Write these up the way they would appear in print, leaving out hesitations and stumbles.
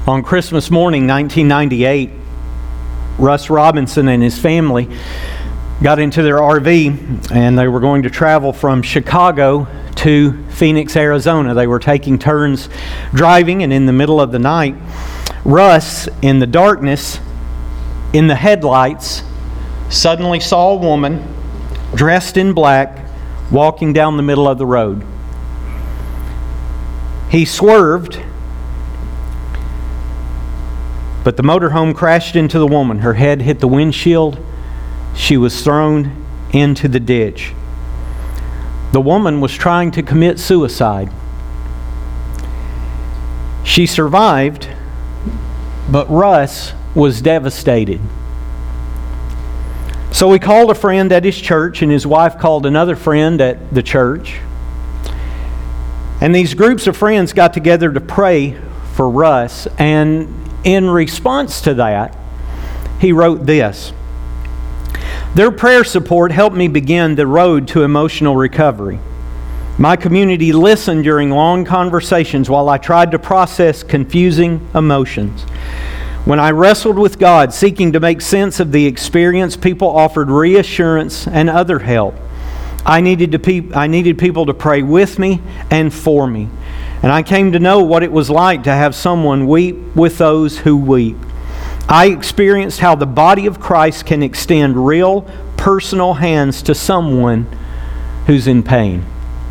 On Christmas morning, 1998, Russ Robinson and his family got into their RV and they were going to travel from Chicago to Phoenix, Arizona. They were taking turns driving, and in the middle of the night, Russ, in the darkness, in the headlights, suddenly saw a woman dressed in black walking down the middle of the road. He swerved, but the motorhome crashed into the woman. Her head hit the windshield. She was thrown into the ditch. The woman was trying to commit suicide. She survived, but Russ was devastated. So he called a friend at his church, and his wife called another friend at the church. And these groups of friends got together to pray for Russ, and in response to that, he wrote this: "Their prayer support helped me begin the road to emotional recovery. My community listened during long conversations while I tried to process confusing emotions. When I wrestled with God, seeking to make sense of the experience, people offered reassurance and other help. I needed people to pray with me and for me. And I came to know what it was like to have someone weep with those who weep. I experienced how the body of Christ can extend real, personal hands to someone who's in pain."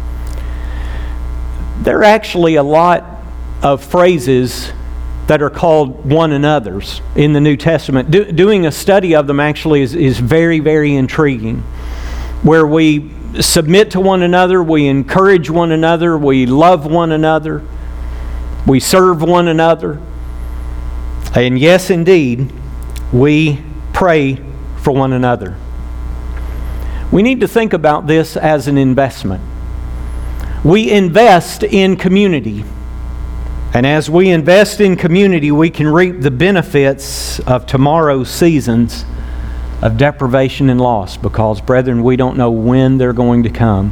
There are actually a lot of phrases that are called one another's in the New Testament. Doing a study of them actually is very, very intriguing, where we submit to one another, we encourage one another, we love one another, we serve one another, and yes, indeed, we pray for one another. We need to think about this as an investment. We invest in community, and as we invest in community, we can reap the benefits of tomorrow's seasons of deprivation and loss, because, brethren, we don't know when they're going to come.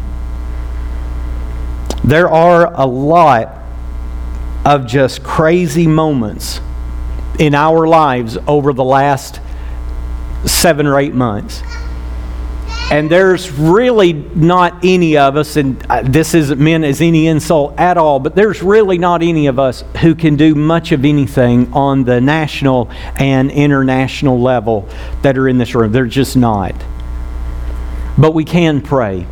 There are a lot of just crazy moments in our lives over the last 7 or 8 months. And there's really not any of us, and this isn't meant as any insult at all, but there's really not any of us who can do much of anything on the national and international level that are in this room. They're just not. But we can pray.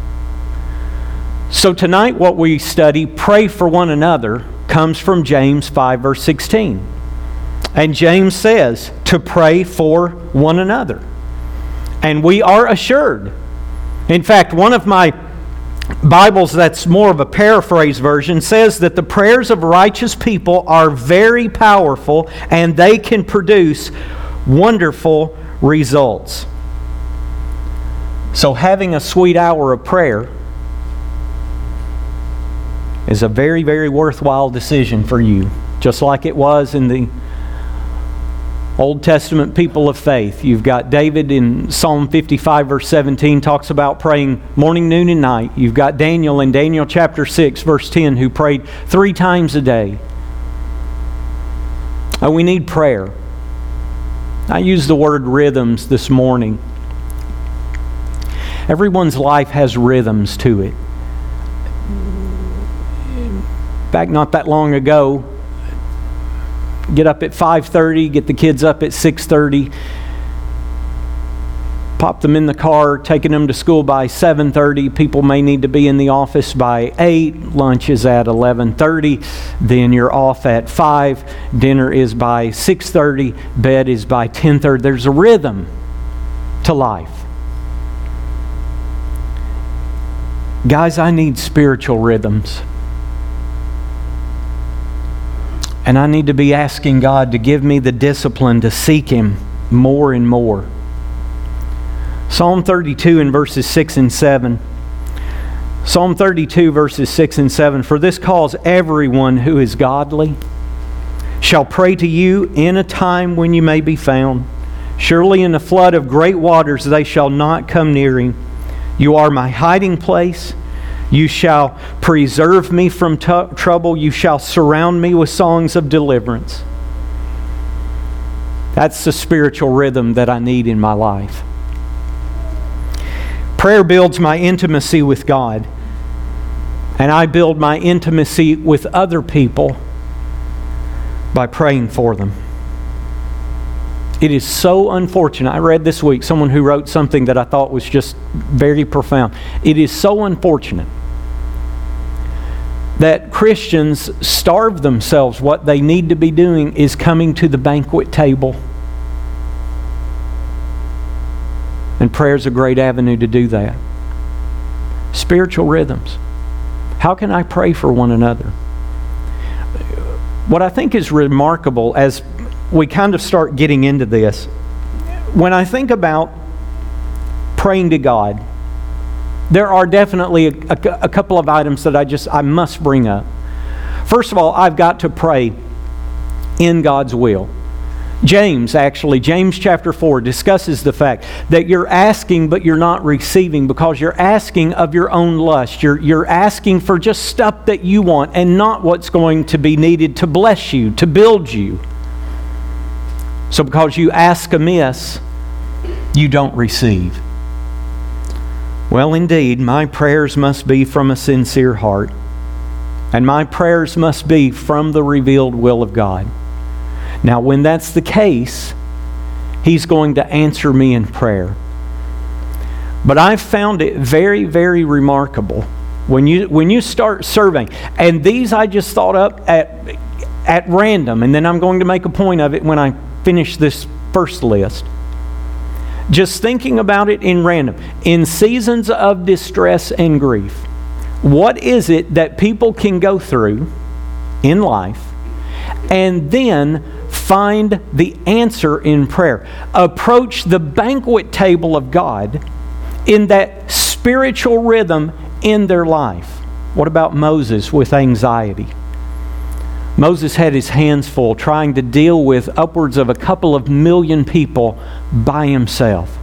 So tonight what we study, Pray for One Another, comes from James 5 verse 16. And James says to pray for one another. And we are assured. In fact, one of my Bibles that's more of a paraphrase version says that the prayers of righteous people are very powerful and they can produce wonderful results. So having a sweet hour of prayer is a very, very worthwhile decision for you, just like it was in the Old Testament people of faith. You've got David in Psalm 55 verse 17 talks about praying morning, noon, and night. You've got Daniel in Daniel chapter 6 verse 10 who prayed 3 times a day. And we need prayer. I used the word rhythms this morning. Everyone's life has rhythms to it. Back not that long ago, get up at 5:30, get the kids up at 6:30, pop them in the car, taking them to school by 7:30. People may need to be in the office by 8. Lunch is at 11:30. Then you're off at 5. Dinner is by 6:30. Bed is by 10:30. There's a rhythm to life. Guys, I need spiritual rhythms. And I need to be asking God to give me the discipline to seek Him more and more. Psalm 32 in verses 6 and 7. Psalm 32 verses 6 and 7. "For this cause everyone who is godly shall pray to you in a time when you may be found. Surely in the flood of great waters they shall not come near him. You are my hiding place. You shall preserve me from trouble. You shall surround me with songs of deliverance. That's the spiritual rhythm that I need in my life. Prayer builds my intimacy with God, and I build my intimacy with other people by praying for them. It is so unfortunate. I read this week someone who wrote something that I thought was just very profound. It is so unfortunate that Christians starve themselves. What they need to be doing is coming to the banquet table. And prayer is a great avenue to do that. Spiritual rhythms. How can I pray for one another? What I think is remarkable as we kind of start getting into this, when I think about praying to God, there are definitely a couple of items that I must bring up. First of all, I've got to pray in God's will. James chapter 4 discusses the fact that you're asking but you're not receiving because you're asking of your own lust. You're asking for just stuff that you want and not what's going to be needed to bless you, to build you. So because you ask amiss, you don't receive. Well, indeed, my prayers must be from a sincere heart, and my prayers must be from the revealed will of God. Now, when that's the case, He's going to answer me in prayer. But I've found it very, very remarkable when you start surveying, and these I just thought up at random, and then I'm going to make a point of it when I finish this first list. Just thinking about it in random. In seasons of distress and grief, what is it that people can go through in life and then find the answer in prayer? Approach the banquet table of God in that spiritual rhythm in their life. What about Moses with anxiety? Moses had his hands full trying to deal with upwards of a couple of million people by himself.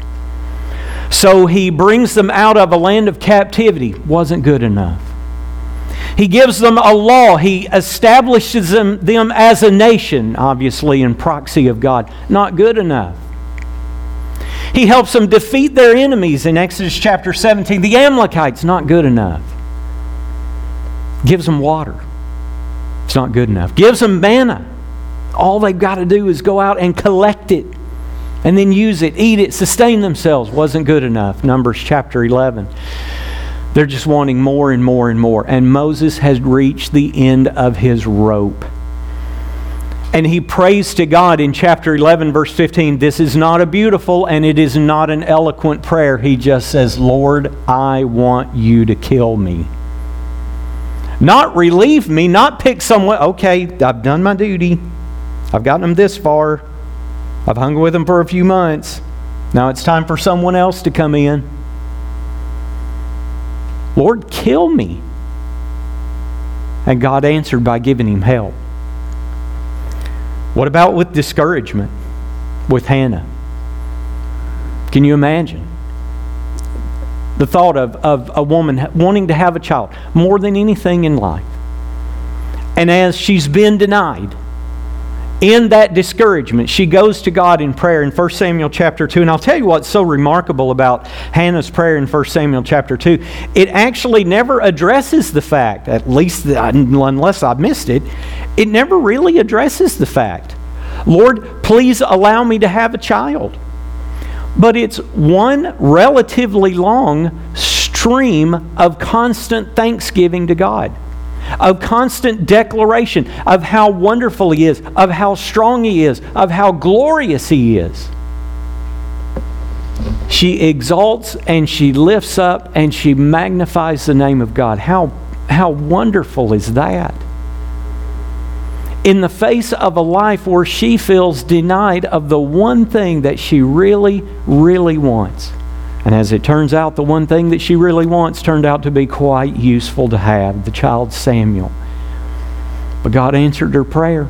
So he brings them out of a land of captivity. Wasn't good enough. He gives them a law. He establishes them as a nation, obviously in proxy of God. Not good enough. He helps them defeat their enemies in Exodus chapter 17. The Amalekites, not good enough. Gives them water. It's not good enough. Gives them manna. All they've got to do is go out and collect it and then use it, eat it, sustain themselves. Wasn't good enough. Numbers chapter 11. They're just wanting more and more and more. And Moses has reached the end of his rope. And he prays to God in chapter 11, verse 15. This is not a beautiful and it is not an eloquent prayer. He just says, Lord, I want you to kill me. Not relieve me, not pick someone. Okay, I've done my duty. I've gotten them this far. I've hung with them for a few months. Now it's time for someone else to come in. Lord, kill me. And God answered by giving him help. What about with discouragement? With Hannah? Can you imagine? The thought of a woman wanting to have a child more than anything in life. And as she's been denied, in that discouragement, she goes to God in prayer in 1 Samuel chapter 2. And I'll tell you what's so remarkable about Hannah's prayer in 1 Samuel chapter 2. It actually never addresses the fact, at least unless I missed it, it never really addresses the fact, Lord, please allow me to have a child. But it's one relatively long stream of constant thanksgiving to God, of constant declaration of how wonderful He is, of how strong He is, of how glorious He is. She exalts and she lifts up and she magnifies the name of God. How wonderful is that? In the face of a life where she feels denied of the one thing that she really, really wants. And as it turns out, the one thing that she really wants turned out to be quite useful to have, the child Samuel. But God answered her prayer.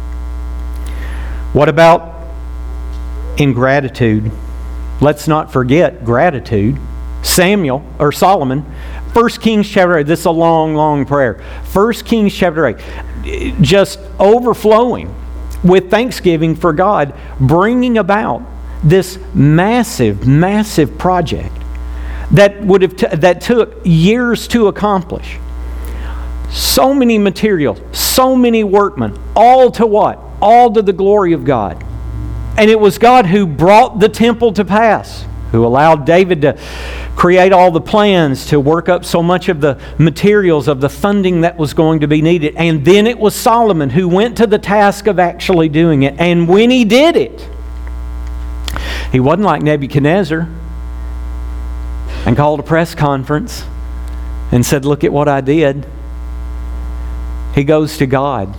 What about ingratitude? Let's not forget gratitude. Solomon, 1 Kings chapter 8, this is a long, long prayer. 1 Kings chapter 8, just overflowing with thanksgiving for God bringing about this massive, massive project that took years to accomplish. So many materials, so many workmen, all to what? All to the glory of God. And it was God who brought the temple to pass, who allowed David to create all the plans, to work up so much of the materials of the funding that was going to be needed. And then it was Solomon who went to the task of actually doing it. And when he did it, he wasn't like Nebuchadnezzar and called a press conference and said, "Look at what I did." He goes to God,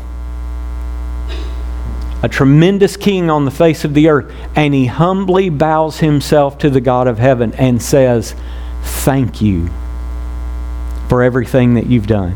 a tremendous king on the face of the earth, and he humbly bows himself to the God of heaven and says, "Thank you for everything that you've done."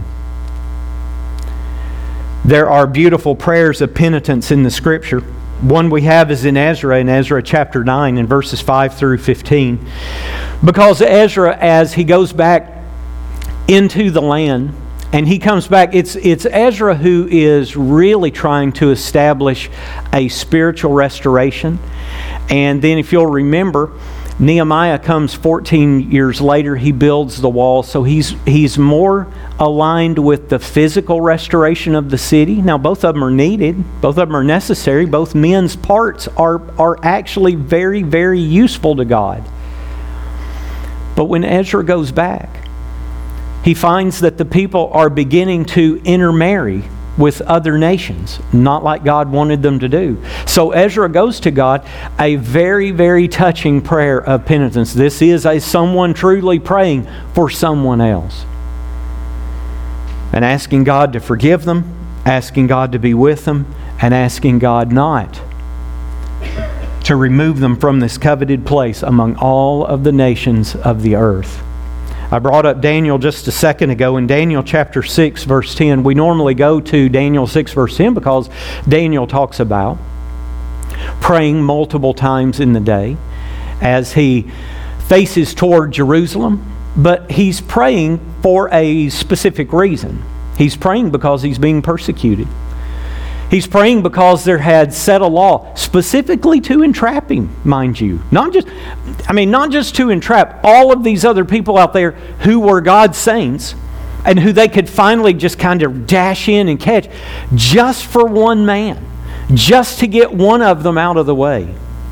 There are beautiful prayers of penitence in the Scripture. One we have is in Ezra chapter 9 and verses 5 through 15. Because Ezra, as he goes back into the land, and he comes back, it's Ezra who is really trying to establish a spiritual restoration. And then if you'll remember, Nehemiah comes 14 years later, he builds the wall. So he's more aligned with the physical restoration of the city. Now both of them are needed, both of them are necessary. Both men's parts are actually very, very useful to God. But when Ezra goes back, he finds that the people are beginning to intermarry with other nations, not like God wanted them to do. So Ezra goes to God, a very, very touching prayer of penitence. This is someone truly praying for someone else. And asking God to forgive them, asking God to be with them, and asking God not to remove them from this coveted place among all of the nations of the earth. I brought up Daniel just a second ago. In Daniel chapter 6, verse 10, we normally go to Daniel 6, verse 10 because Daniel talks about praying multiple times in the day as he faces toward Jerusalem. But he's praying for a specific reason. He's praying because he's being persecuted. He's praying because there had set a law specifically to entrap him, mind you. Not just to entrap all of these other people out there who were God's saints and who they could finally just kind of dash in and catch, just for one man, just to get one of them out of the way.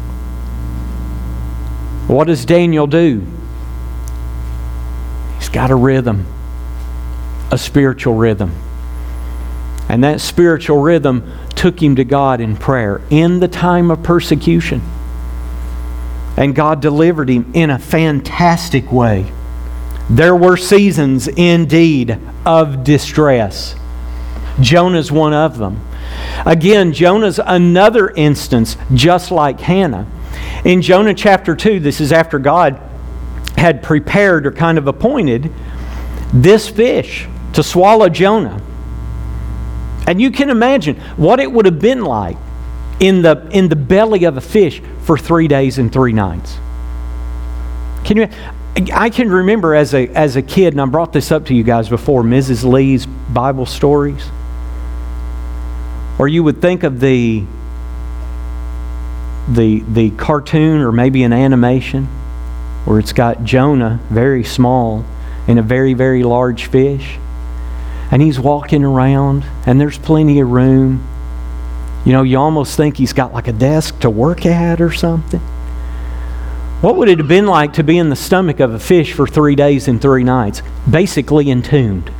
What does Daniel do? He's got a rhythm, a spiritual rhythm. And that spiritual rhythm took him to God in prayer in the time of persecution. And God delivered him in a fantastic way. There were seasons indeed of distress. Jonah's one of them. Again, Jonah's another instance just like Hannah. In Jonah chapter 2, this is after God had prepared or kind of appointed this fish to swallow Jonah. And you can imagine what it would have been like in the belly of a fish for 3 days and 3 nights. I can remember as a kid, and I brought this up to you guys before, Mrs. Lee's Bible stories. Or you would think of the cartoon or maybe an animation where it's got Jonah, very small, in a very, very large fish. And he's walking around, and there's plenty of room. You know, you almost think he's got like a desk to work at or something. What would it have been like to be in the stomach of a fish for 3 days and 3 nights? Basically entombed.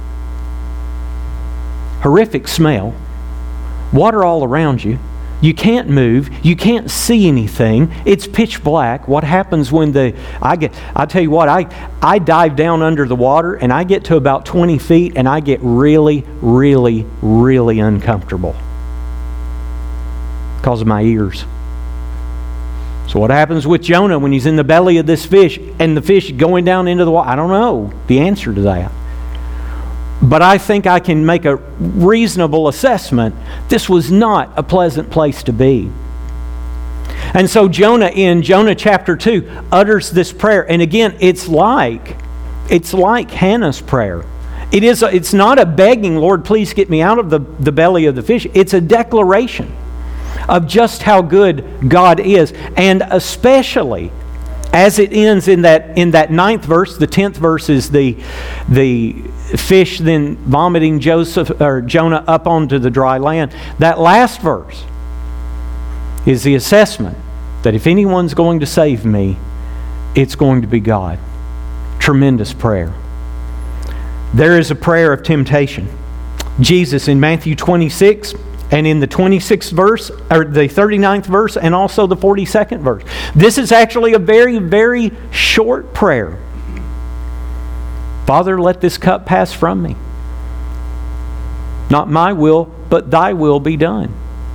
Horrific smell. Water all around you. You can't move. You can't see anything. It's pitch black. What happens when I tell you what, I dive down under the water and I get to about 20 feet and I get really, really, really uncomfortable because of my ears. So what happens with Jonah when he's in the belly of this fish and the fish going down into the water? I don't know the answer to that. But I think I can make a reasonable assessment. This was not a pleasant place to be. And so Jonah, in Jonah chapter 2, utters this prayer. And again, it's like Hannah's prayer. It's not a begging, Lord, please get me out of the belly of the fish. It's a declaration. of just how good God is. And especially as it ends in that ninth verse. The 10th verse is the fish then vomiting Jonah up onto the dry land. That last verse is the assessment that if anyone's going to save me, it's going to be God. Tremendous prayer. There is a prayer of temptation. Jesus in Matthew 26 and in the 26th verse, or the 39th verse, and also the 42nd verse. This is actually a very, very short prayer. Father, let this cup pass from me. Not my will, but thy will be done.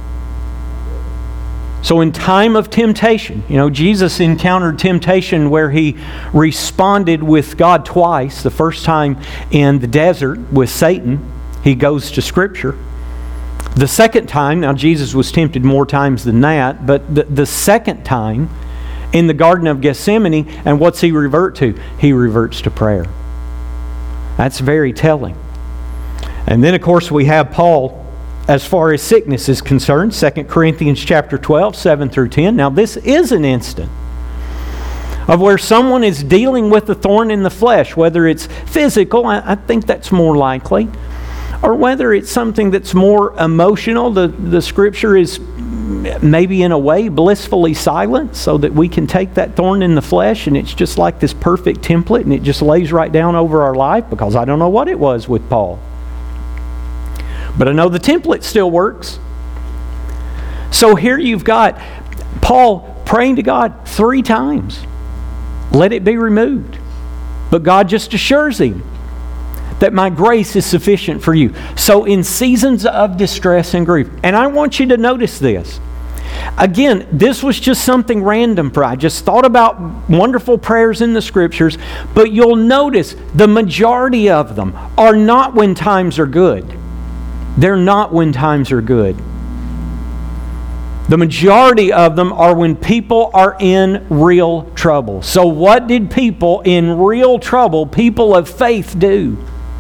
So in time of temptation, Jesus encountered temptation where he responded with God twice. The first time in the desert with Satan. He goes to Scripture. The second time, now Jesus was tempted more times than that, but the second time in the Garden of Gethsemane, and what's he revert to? He reverts to prayer. That's very telling. And then of course we have Paul as far as sickness is concerned, 2 Corinthians chapter 12, 7 through 10. Now this is an instant of where someone is dealing with a thorn in the flesh, whether it's physical, I think that's more likely, or whether it's something that's more emotional. The Scripture is maybe in a way blissfully silent so that we can take that thorn in the flesh and it's just like this perfect template and it just lays right down over our life, because I don't know what it was with Paul. But I know the template still works. So here you've got Paul praying to God 3 times. Let it be removed. But God just assures him that my grace is sufficient for you. So in seasons of distress and grief, and I want you to notice this. Again, this was just something random. I just thought about wonderful prayers in the Scriptures, but you'll notice the majority of them are not when times are good. They're not when times are good. The majority of them are when people are in real trouble. So what did people in real trouble, people of faith, do?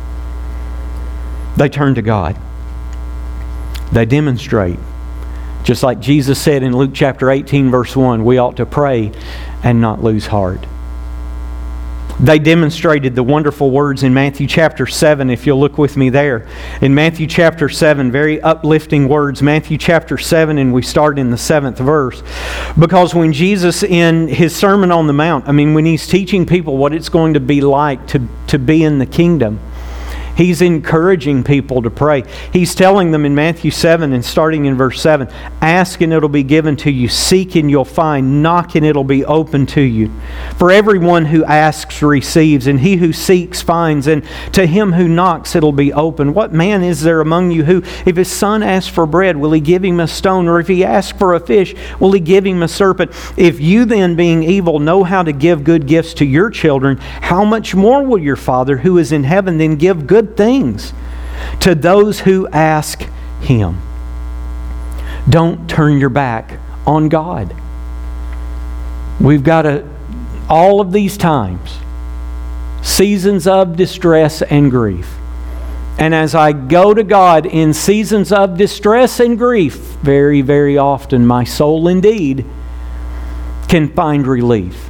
They turn to God. They demonstrate. Just like Jesus said in Luke chapter 18 verse 1, we ought to pray and not lose heart. They demonstrated the wonderful words in Matthew chapter 7, if you'll look with me there. In Matthew chapter 7, very uplifting words. Matthew chapter 7, and we start in the 7th verse. Because when Jesus, in His Sermon on the Mount, when He's teaching people what it's going to be like to be in the kingdom, He's encouraging people to pray. He's telling them in Matthew 7 and starting in verse 7, ask and it'll be given to you. Seek and you'll find. Knock and it'll be open to you. For everyone who asks receives, and he who seeks finds, and to him who knocks it'll be open. What man is there among you who, if his son asks for bread, will he give him a stone? Or if he asks for a fish, will he give him a serpent? If you then, being evil, know how to give good gifts to your children, how much more will your Father who is in heaven then give good things to those who ask Him? Don't turn your back on God. We've got all of these times, seasons of distress and grief. And as I go to God in seasons of distress and grief, very, very often my soul indeed can find relief.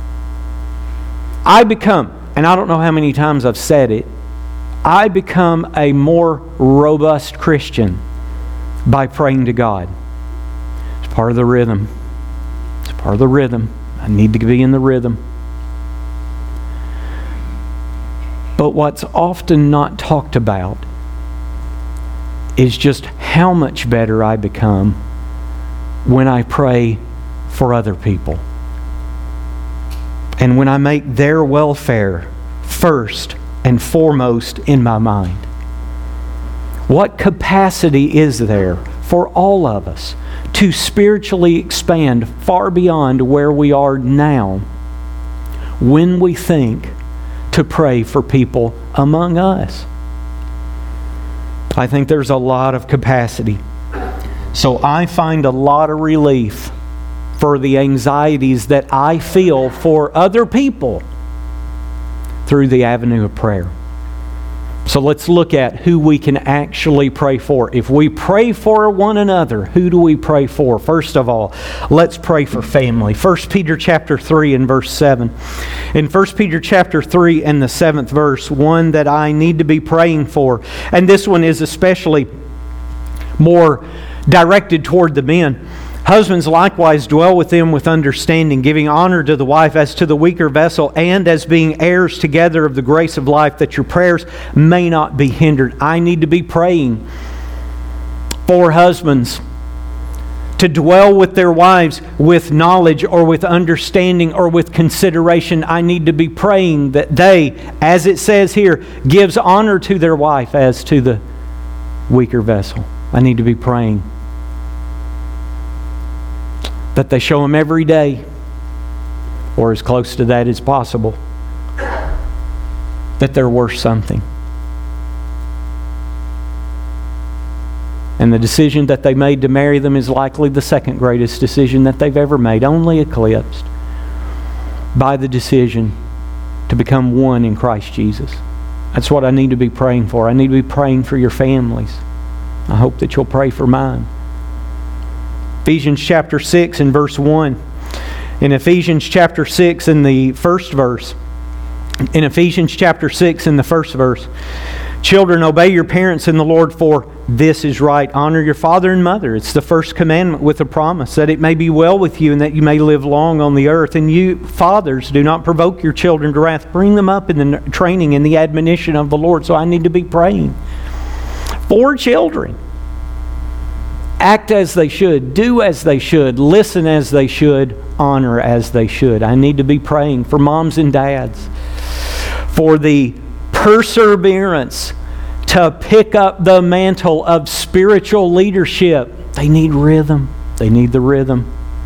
I become, and I don't know how many times I've said it, I become a more robust Christian by praying to God. It's part of the rhythm. It's part of the rhythm. I need to be in the rhythm. But what's often not talked about is just how much better I become when I pray for other people. And when I make their welfare first and foremost in my mind. What capacity is there for all of us to spiritually expand far beyond where we are now when we think to pray for people among us? I think there's a lot of capacity. So I find a lot of relief for the anxieties that I feel for other people through the avenue of prayer. So let's look at who we can actually pray for. If we pray for one another, who do we pray for? First of all, let's pray for family. 1 Peter chapter 3 and verse 7. In 1 Peter chapter 3 and the 7th verse, one that I need to be praying for, and this one is especially more directed toward the men. Husbands likewise dwell with them with understanding, giving honor to the wife as to the weaker vessel, and as being heirs together of the grace of life, that your prayers may not be hindered. I need to be praying for husbands to dwell with their wives with knowledge or with understanding or with consideration. I need to be praying that they, as it says here, gives honor to their wife as to the weaker vessel. I need to be praying that they show them every day, or as close to that as possible, that they're worth something. And the decision that they made to marry them is likely the second greatest decision that they've ever made, only eclipsed by the decision to become one in Christ Jesus. That's what I need to be praying for. I need to be praying for your families. I hope that you'll pray for mine. Ephesians chapter 6 and verse 1. In Ephesians chapter 6 in the first verse. In Ephesians chapter 6 in the first verse. Children, obey your parents in the Lord, for this is right. Honor your father and mother. It's the first commandment with a promise, that it may be well with you and that you may live long on the earth. And you, fathers, do not provoke your children to wrath. Bring them up in the training and the admonition of the Lord. So I need to be praying for children. Act as they should, do as they should, listen as they should, honor as they should. I need to be praying for moms and dads, for the perseverance to pick up the mantle of spiritual leadership. They need rhythm. They need the rhythm.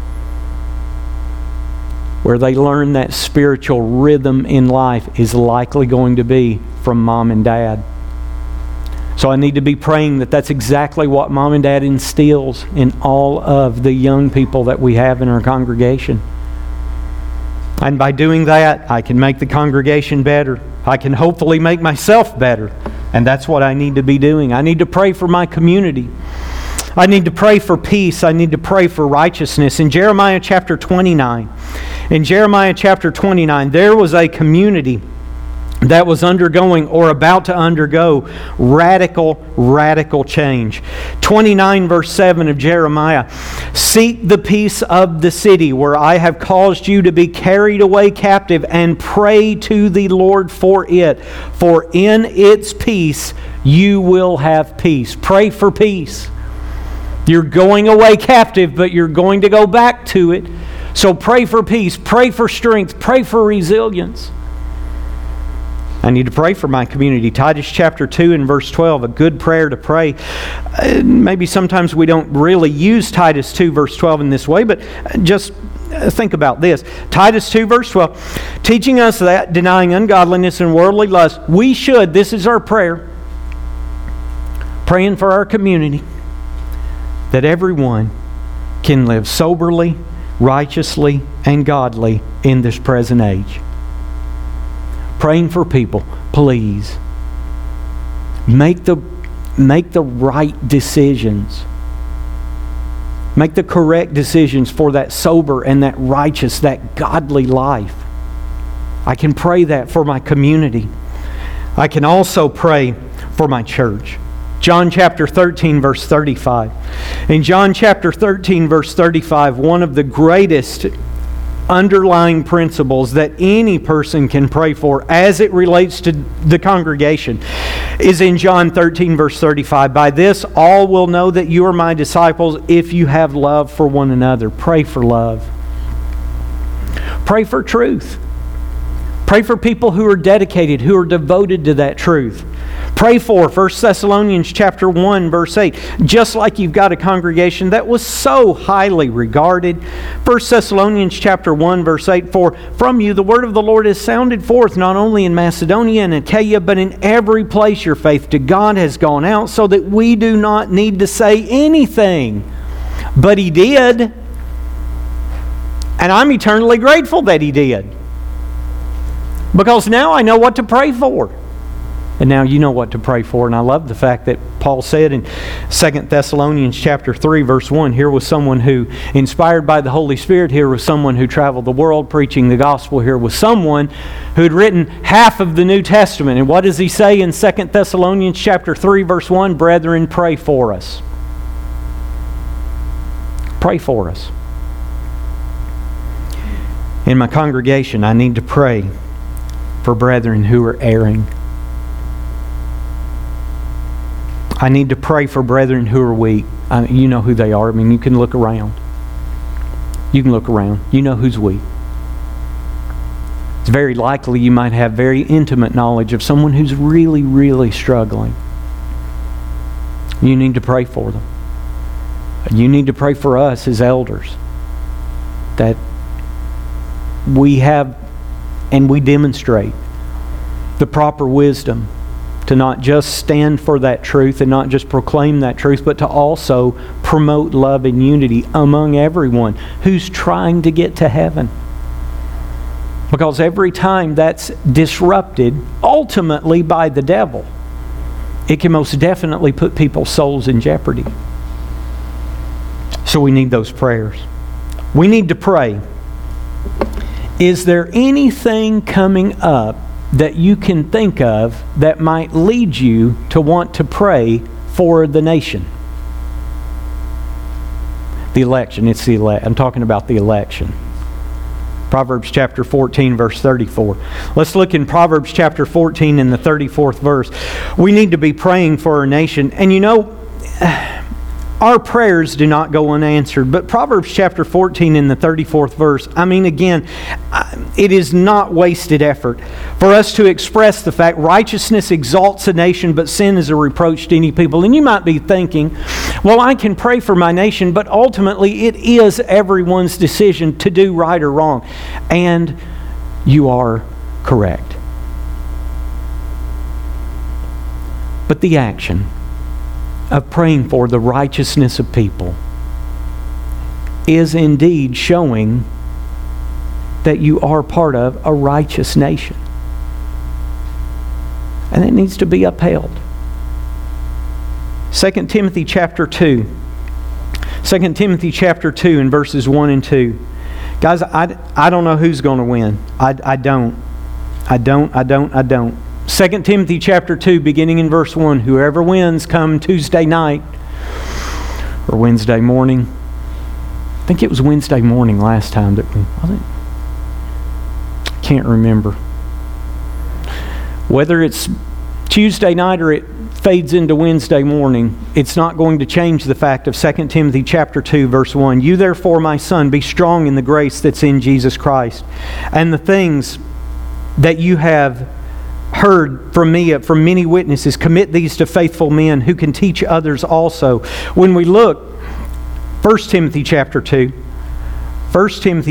Where they learn that spiritual rhythm in life is likely going to be from mom and dad. So I need to be praying that that's exactly what mom and dad instills in all of the young people that we have in our congregation. And by doing that, I can make the congregation better. I can hopefully make myself better. And that's what I need to be doing. I need to pray for my community. I need to pray for peace. I need to pray for righteousness. In Jeremiah chapter 29, there was a community that was undergoing or about to undergo radical change. 29 verse 7 of Jeremiah. Seek the peace of the city where I have caused you to be carried away captive, and pray to the Lord for it. For in its peace you will have peace. Pray for peace. You're going away captive, but you're going to go back to it. So pray for peace. Pray for strength. Pray for resilience. I need to pray for my community. Titus chapter 2 and verse 12, a good prayer to pray. Maybe sometimes we don't really use Titus 2 verse 12 in this way, but just think about this. Titus 2 verse 12, teaching us that, denying ungodliness and worldly lust, we should, this is our prayer, praying for our community, that everyone can live soberly, righteously, and godly in this present age. Praying for people, please. Make the right decisions. Make the correct decisions for that sober and that righteous, that godly life. I can pray that for my community. I can also pray for my church. John chapter 13 verse 35. In John chapter 13 verse 35, one of the greatest underlying principles that any person can pray for as it relates to the congregation is in John 13 verse 35. By this all will know that you are my disciples if you have love for one another. Pray for love. Pray for truth. Pray for people who are dedicated, who are devoted to that truth. Pray for 1 Thessalonians chapter 1 verse 8. Just like you've got a congregation that was so highly regarded. 1 Thessalonians chapter 1 verse 8. For from you the word of the Lord has sounded forth not only in Macedonia and Achaia, but in every place your faith to God has gone out, so that we do not need to say anything. But He did. And I'm eternally grateful that He did. Because now I know what to pray for. And now you know what to pray for. And I love the fact that Paul said in 2 Thessalonians chapter 3, verse 1, here was someone who, inspired by the Holy Spirit, here was someone who traveled the world preaching the gospel. Here was someone who had written half of the New Testament. And what does he say in 2 Thessalonians chapter 3, verse 1? Brethren, pray for us. Pray for us. In my congregation, I need to pray for brethren who are erring. I need to pray for brethren who are weak. You know who they are. I mean, you can look around. You can look around. You know who's weak. It's very likely you might have very intimate knowledge of someone who's really, really struggling. You need to pray for them. You need to pray for us as elders, that we have and we demonstrate the proper wisdom to not just stand for that truth and not just proclaim that truth, but to also promote love and unity among everyone who's trying to get to heaven. Because every time that's disrupted, ultimately by the devil, it can most definitely put people's souls in jeopardy. So we need those prayers. We need to pray. Is there anything coming up that you can think of that might lead you to want to pray for the nation? The election. I'm talking about the election. Proverbs chapter 14, verse 34. Let's look in Proverbs chapter 14 in the 34th verse. We need to be praying for our nation. And you know, our prayers do not go unanswered. But Proverbs chapter 14 in the 34th verse, I mean, again, it is not wasted effort for us to express the fact righteousness exalts a nation, but sin is a reproach to any people. And you might be thinking, well, I can pray for my nation, but ultimately it is everyone's decision to do right or wrong. And you are correct. But the action of praying for the righteousness of people is indeed showing that you are part of a righteous nation. And it needs to be upheld. 2 Timothy chapter 2. 2 Timothy chapter 2 in verses 1 and 2. Guys, I don't know who's going to win. I don't. 2 Timothy chapter 2, beginning in verse 1, whoever wins come Tuesday night or Wednesday morning. I think it was Wednesday morning last time that we, was it? I can't remember. Whether it's Tuesday night or it fades into Wednesday morning, it's not going to change the fact of 2 Timothy chapter 2, verse 1. You therefore, my son, be strong in the grace that's in Jesus Christ, and the things that you have heard from me, from many witnesses, commit these to faithful men who can teach others also. When we look, 1 Timothy chapter 2, verse 1,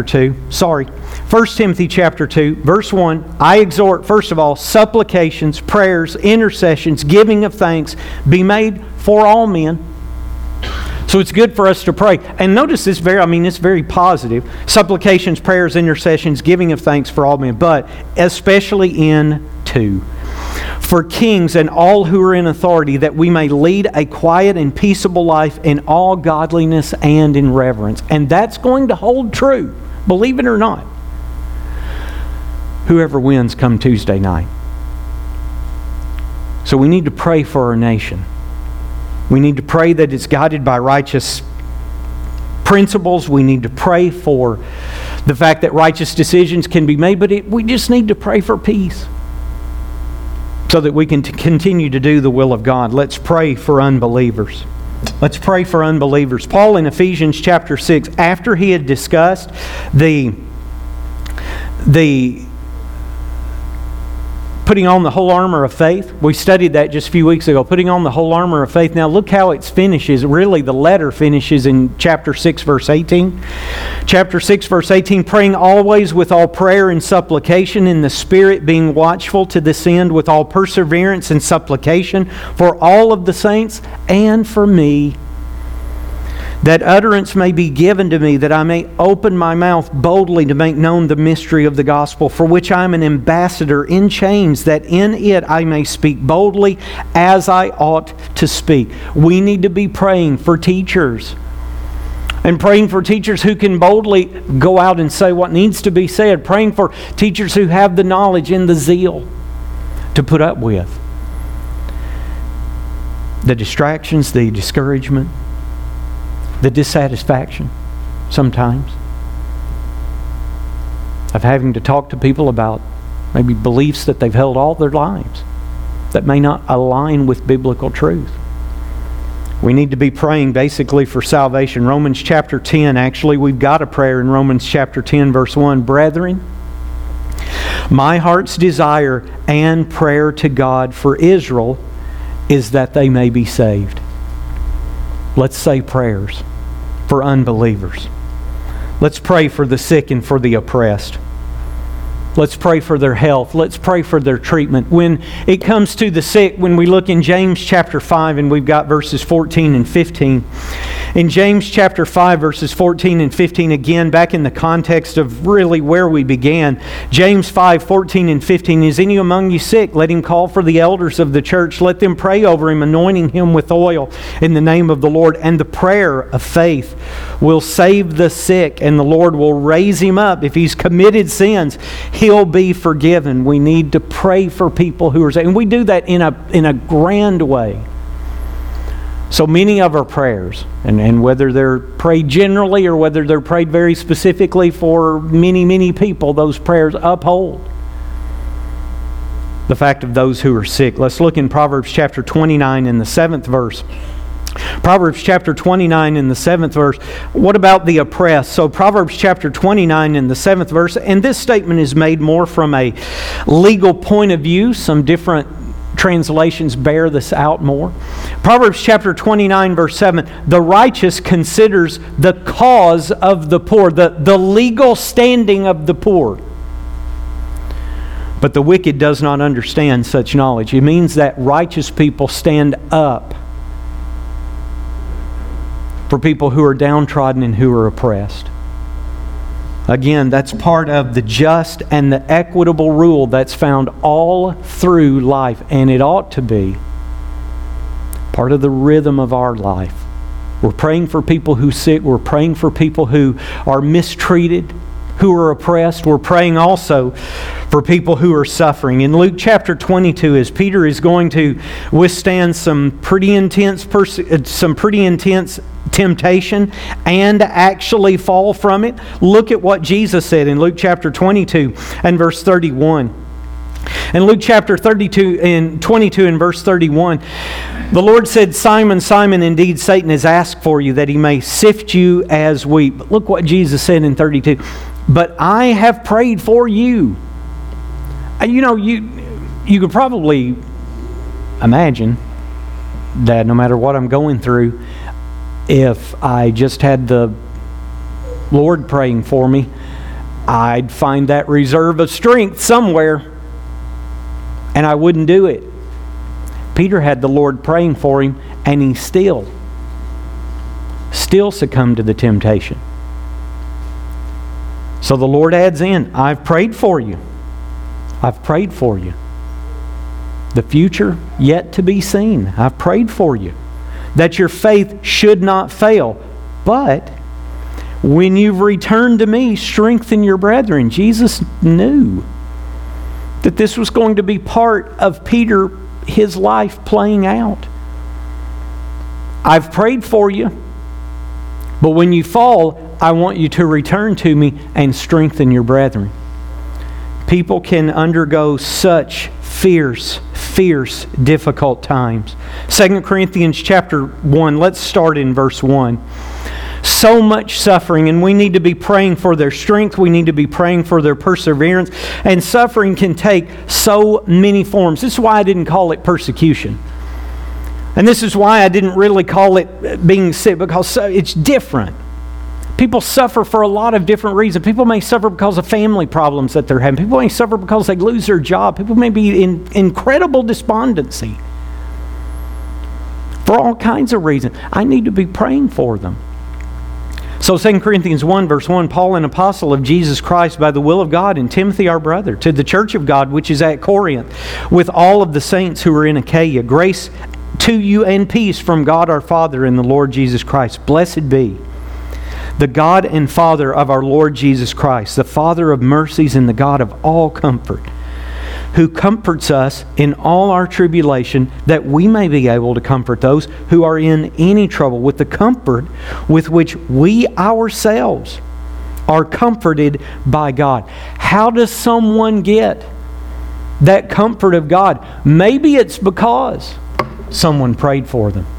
I exhort, first of all, supplications, prayers, intercessions, giving of thanks, be made for all men. So it's good for us to pray. And notice this it's very positive. Supplications, prayers, intercessions, giving of thanks for all men, but especially in two. For kings and all who are in authority, that we may lead a quiet and peaceable life in all godliness and in reverence. And that's going to hold true, believe it or not. Whoever wins come Tuesday night. So we need to pray for our nation. We need to pray that it's guided by righteous principles. We need to pray for the fact that righteous decisions can be made, but we just need to pray for peace so that we can continue to do the will of God. Let's pray for unbelievers. Let's pray for unbelievers. Paul in Ephesians chapter 6, after he had discussed the putting on the whole armor of faith. We studied that just a few weeks ago. Putting on the whole armor of faith. Now look how it finishes. Really, the letter finishes in chapter 6, verse 18. Chapter 6, verse 18. Praying always with all prayer and supplication in the Spirit, being watchful to this end with all perseverance and supplication for all of the saints and for me, that utterance may be given to me, that I may open my mouth boldly to make known the mystery of the gospel, for which I am an ambassador in chains, that in it I may speak boldly as I ought to speak. We need to be praying for teachers, and praying for teachers who can boldly go out and say what needs to be said, praying for teachers who have the knowledge and the zeal to put up with the distractions, the discouragement, the dissatisfaction sometimes of having to talk to people about maybe beliefs that they've held all their lives that may not align with biblical truth. We need to be praying basically for salvation. Romans chapter 10, actually, we've got a prayer in Romans chapter 10, verse 1. Brethren, my heart's desire and prayer to God for Israel is that they may be saved. Let's say prayers for unbelievers. Let's pray for the sick and for the oppressed. Let's pray for their health. Let's pray for their treatment. When it comes to the sick, when we look in James chapter 5, and we've got verses 14 and 15. In James chapter 5, verses 14 and 15, again, back in the context of really where we began, James 5, 14 and 15, is any among you sick? Let him call for the elders of the church. Let them pray over him, anointing him with oil in the name of the Lord. And the prayer of faith will save the sick, and the Lord will raise him up. If he's committed sins, he'll be forgiven. We need to pray for people who are saved. And we do that in a grand way. So many of our prayers, and whether they're prayed generally or whether they're prayed very specifically for many, many people, those prayers uphold the fact of those who are sick. Let's look in Proverbs chapter 29 in the 7th verse. Proverbs chapter 29 in the 7th verse. What about the oppressed? So Proverbs chapter 29 in the 7th verse, and this statement is made more from a legal point of view. Some different translations bear this out more. Proverbs chapter 29 verse 7, the righteous considers the cause of the poor, the legal standing of the poor. But the wicked does not understand such knowledge. It means that righteous people stand up for people who are downtrodden and who are oppressed. Again, that's part of the just and the equitable rule that's found all through life, and it ought to be part of the rhythm of our life. We're praying for people who are sick. We're praying for people who are mistreated, who are oppressed. We're praying also for people who are suffering. In Luke chapter 22, as Peter is going to withstand some pretty intense temptation and actually fall from it, look at what Jesus said in Luke chapter 22 and verse 31. In Luke chapter 22 and 22 and verse 31, the Lord said, Simon, Simon, indeed Satan has asked for you that he may sift you as wheat. But look what Jesus said in 32. But I have prayed for you. You know, you could probably imagine that no matter what I'm going through, if I just had the Lord praying for me, I'd find that reserve of strength somewhere, and I wouldn't do it. Peter had the Lord praying for him, and he still succumbed to the temptation. So the Lord adds in, I've prayed for you. I've prayed for you. The future yet to be seen. I've prayed for you, that your faith should not fail. But when you've returned to me, strengthen your brethren. Jesus knew that this was going to be part of Peter, his life playing out. I've prayed for you, but when you fall, I want you to return to me and strengthen your brethren. People can undergo such fierce, difficult times. 2 Corinthians chapter 1, let's start in verse 1. So much suffering, and we need to be praying for their strength. We need to be praying for their perseverance. And suffering can take so many forms. This is why I didn't call it persecution. And this is why I didn't really call it being sick, because it's different. People suffer for a lot of different reasons. People may suffer because of family problems that they're having. People may suffer because they lose their job. People may be in incredible despondency. For all kinds of reasons. I need to be praying for them. So 2 Corinthians 1 verse 1, Paul, an apostle of Jesus Christ by the will of God, and Timothy our brother, to the church of God which is at Corinth, with all of the saints who are in Achaia, grace to you and peace from God our Father and the Lord Jesus Christ. Blessed be the God and Father of our Lord Jesus Christ, the Father of mercies and the God of all comfort, who comforts us in all our tribulation, that we may be able to comfort those who are in any trouble with the comfort with which we ourselves are comforted by God. How does someone get that comfort of God? Maybe it's because someone prayed for them.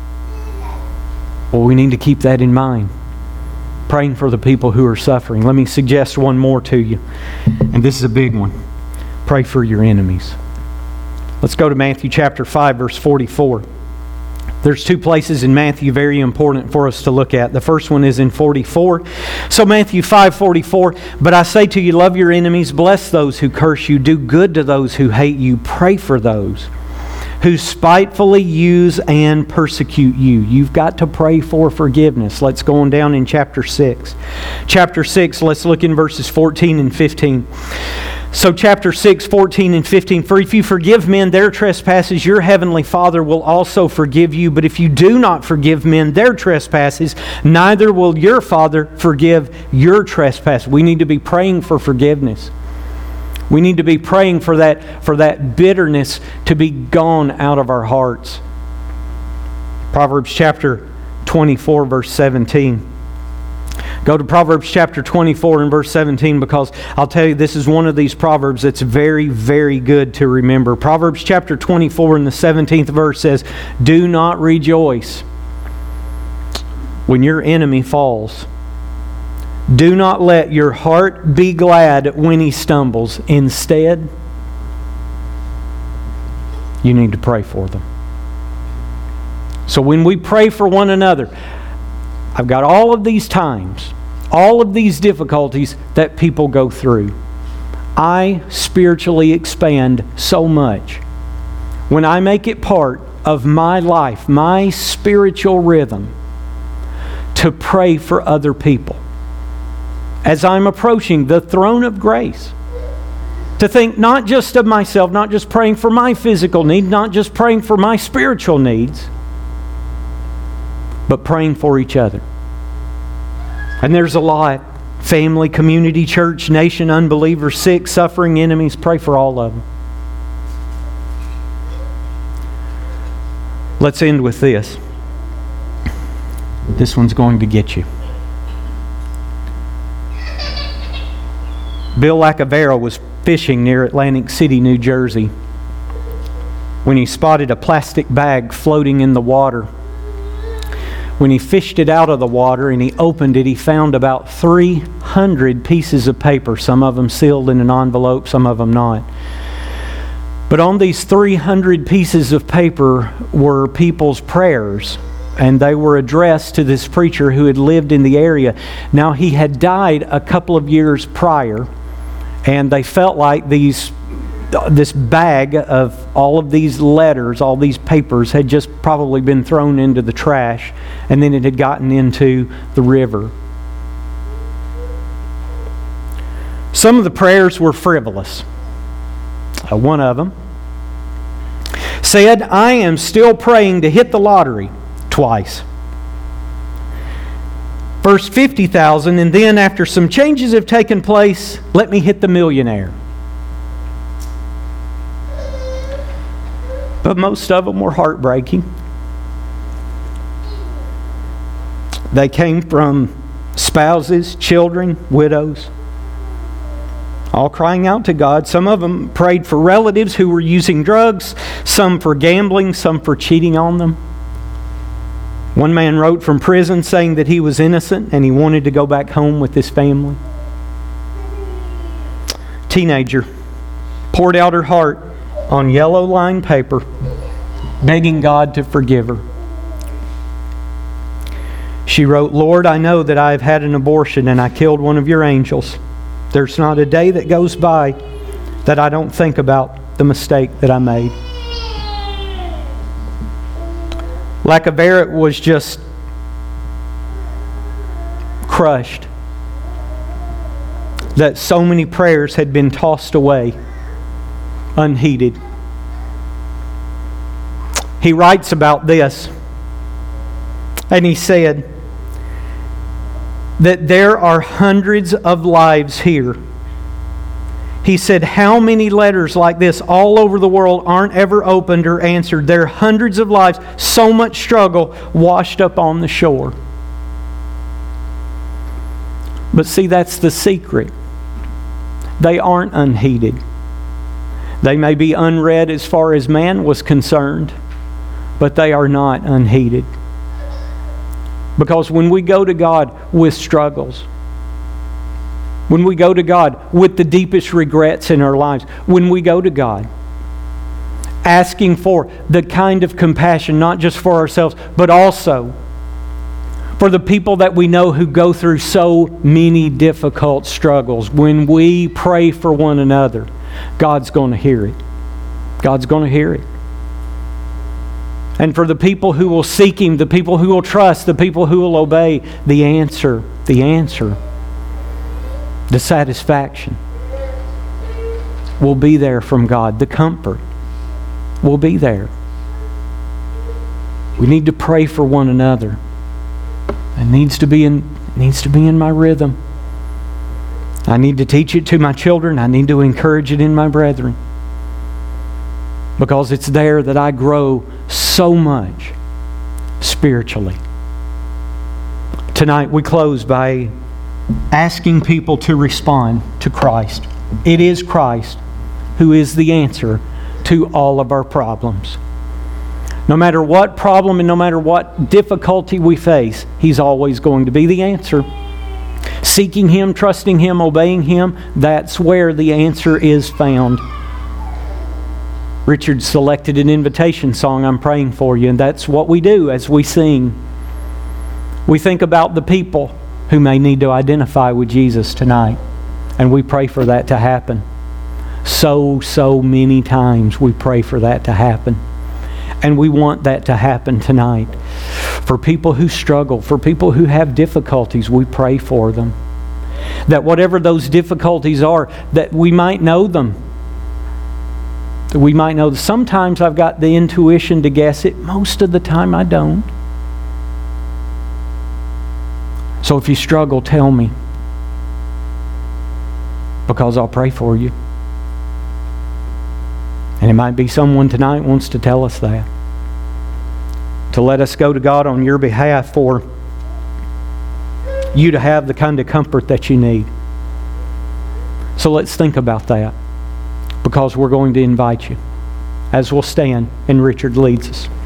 Well, we need to keep that in mind. Praying for the people who are suffering. Let me suggest one more to you, and this is a big one. Pray for your enemies. Let's go to Matthew chapter 5, verse 44. There's two places in Matthew very important for us to look at. The first one is in 44. So Matthew 5:44, but I say to you, love your enemies, bless those who curse you, do good to those who hate you, pray for those who spitefully use and persecute you. You've got to pray for forgiveness. Let's go on down in chapter 6. Chapter 6, let's look in verses 14 and 15. So chapter 6, 14 and 15. For if you forgive men their trespasses, your heavenly Father will also forgive you. But if you do not forgive men their trespasses, neither will your Father forgive your trespass. We need to be praying for forgiveness. We need to be praying for that bitterness to be gone out of our hearts. Proverbs chapter 24, verse 17. Go to Proverbs chapter 24 and verse 17, because I'll tell you, this is one of these Proverbs that's very, very good to remember. Proverbs chapter 24 and the 17th verse says, do not rejoice when your enemy falls. Do not let your heart be glad when he stumbles. Instead, you need to pray for them. So when we pray for one another, I've got all of these times, all of these difficulties that people go through. I spiritually expand so much when I make it part of my life, my spiritual rhythm, to pray for other people. As I'm approaching the throne of grace, to think not just of myself, not just praying for my physical need, not just praying for my spiritual needs, but praying for each other. And there's a lot. Family, community, church, nation, unbelievers, sick, suffering, enemies. Pray for all of them. Let's end with this. This one's going to get you. Bill Lacavera was fishing near Atlantic City, New Jersey, when he spotted a plastic bag floating in the water. When he fished it out of the water and he opened it, he found about 300 pieces of paper, some of them sealed in an envelope, some of them not. But on these 300 pieces of paper were people's prayers, and they were addressed to this preacher who had lived in the area. Now, he had died a couple of years prior, and they felt like this bag of all of these letters, all these papers, had just probably been thrown into the trash, and then it had gotten into the river. Some of the prayers were frivolous. One of them said, I am still praying to hit the lottery twice. First 50,000, and then after some changes have taken place, let me hit the millionaire. But most of them were heartbreaking. They came from spouses, children, widows, all crying out to God. Some of them prayed for relatives who were using drugs, some for gambling, some for cheating on them. One man wrote from prison saying that he was innocent and he wanted to go back home with his family. Teenager poured out her heart on yellow lined paper, begging God to forgive her. She wrote, Lord, I know that I have had an abortion and I killed one of your angels. There's not a day that goes by that I don't think about the mistake that I made. Lacavera was just crushed that so many prayers had been tossed away unheeded. He writes about this, and he said that there are hundreds of lives here. He said, how many letters like this all over the world aren't ever opened or answered? There are hundreds of lives, so much struggle washed up on the shore. But see, that's the secret. They aren't unheeded. They may be unread as far as man was concerned, but they are not unheeded. Because when we go to God with struggles, when we go to God with the deepest regrets in our lives, when we go to God asking for the kind of compassion, not just for ourselves, but also for the people that we know who go through so many difficult struggles, when we pray for one another, God's going to hear it. God's going to hear it. And for the people who will seek Him, the people who will trust, the people who will obey, the answer, the satisfaction will be there from God. The comfort will be there. We need to pray for one another. It needs to be in my rhythm. I need to teach it to my children. I need to encourage it in my brethren. Because it's there that I grow so much spiritually. Tonight we close by asking people to respond to Christ. It is Christ who is the answer to all of our problems. No matter what problem and no matter what difficulty we face, He's always going to be the answer. Seeking Him, trusting Him, obeying Him, that's where the answer is found. Richard selected an invitation song, I'm Praying For You, and that's what we do as we sing. We think about the people who may need to identify with Jesus tonight, and we pray for that to happen. So many times we pray for that to happen. And we want that to happen tonight. For people who struggle, for people who have difficulties, we pray for them. That whatever those difficulties are, that we might know them. That we might know. Sometimes I've got the intuition to guess it. Most of the time I don't. So if you struggle, tell me. Because I'll pray for you. And it might be someone tonight wants to tell us that. To let us go to God on your behalf for you to have the kind of comfort that you need. So let's think about that. Because we're going to invite you. As we'll stand and Richard leads us.